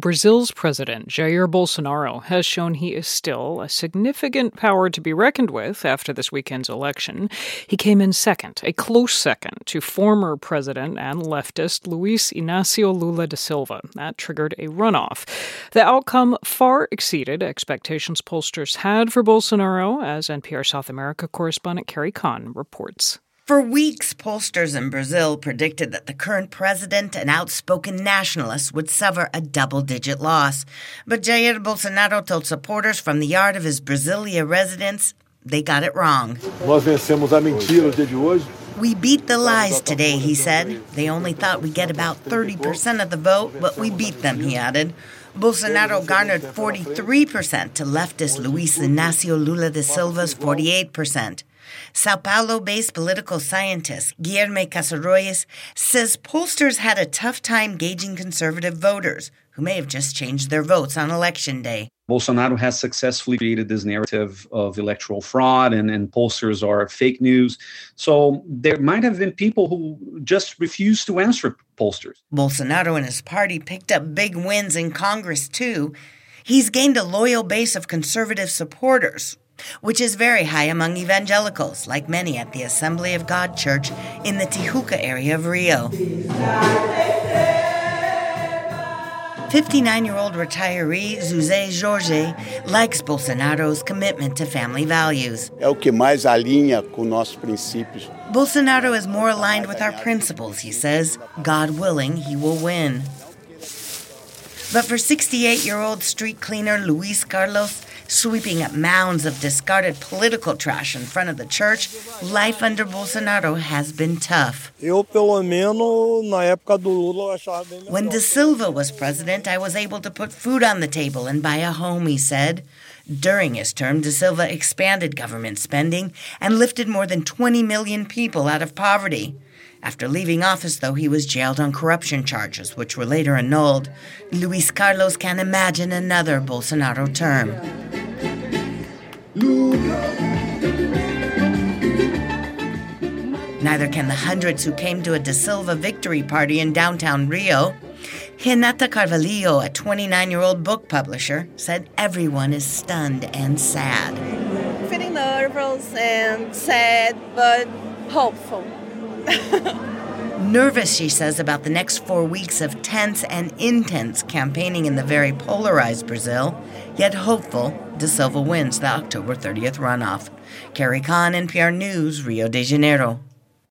Brazil's president, Jair Bolsonaro, has shown he is still a significant power to be reckoned with after this weekend's election. He came in second, a close second, to former president and leftist Luiz Inácio Lula da Silva. That triggered a runoff. The outcome far exceeded expectations pollsters had for Bolsonaro, as NPR South America correspondent Carrie Kahn reports. For weeks, pollsters in Brazil predicted that the current president, an outspoken nationalist, would suffer a double-digit loss. But Jair Bolsonaro told supporters from the yard of his Brasilia residence they got it wrong. Nós vencemos a mentira o dia de hoje. We beat the lies today, he said. They only thought we'd get about 30% of the vote, but we beat them, he added. Bolsonaro garnered 43% to leftist Luiz Inácio Lula da Silva's 48%. Sao Paulo-based political scientist Guilherme Casarões says pollsters had a tough time gauging conservative voters, who may have just changed their votes on Election Day. Bolsonaro has successfully created this narrative of electoral fraud and pollsters are fake news. So there might have been people who just refused to answer pollsters. Bolsonaro and his party picked up big wins in Congress, too. He's gained a loyal base of conservative supporters, which is very high among evangelicals, like many at the Assembly of God Church in the Tijuca area of Rio. 59-year-old retiree José Jorge likes Bolsonaro's commitment to family values. É o que mais alinha com nossos princípios. Bolsonaro is more aligned with our principles, he says. God willing, he will win. But for 68-year-old street cleaner Luis Carlos, sweeping up mounds of discarded political trash in front of the church, life under Bolsonaro has been tough. When Da Silva was president, I was able to put food on the table and buy a home, he said. During his term, Da Silva expanded government spending and lifted more than 20 million people out of poverty. After leaving office, though, he was jailed on corruption charges, which were later annulled. Luis Carlos can't imagine another Bolsonaro term. Neither can the hundreds who came to a Da Silva victory party in downtown Rio. Renata Carvalho, a 29-year-old book publisher, said everyone is stunned and sad. Feeling nervous and sad, but hopeful. Nervous, she says, about the next 4 weeks of tense and intense campaigning in the very polarized Brazil, yet hopeful Da Silva wins the October 30th runoff. Carrie Kahn, NPR News, Rio de Janeiro.